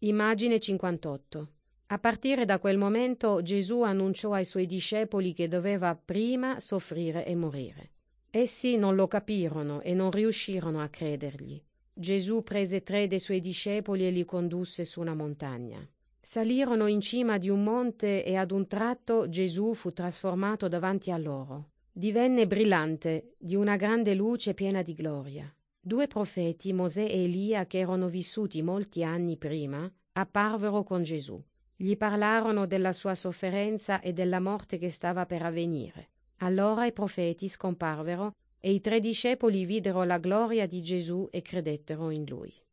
Immagine 58. A partire da quel momento Gesù annunciò ai suoi discepoli che doveva prima soffrire e morire. Essi non lo capirono e non riuscirono a credergli. Gesù prese 3 dei suoi discepoli e li condusse su una montagna. Salirono in cima di un monte e ad un tratto Gesù fu trasformato davanti a loro. Divenne brillante, di una grande luce piena di gloria. 2 profeti, Mosè e Elia, che erano vissuti molti anni prima, apparvero con Gesù. Gli parlarono della sua sofferenza e della morte che stava per avvenire. Allora i profeti scomparvero e i 3 discepoli videro la gloria di Gesù e credettero in lui.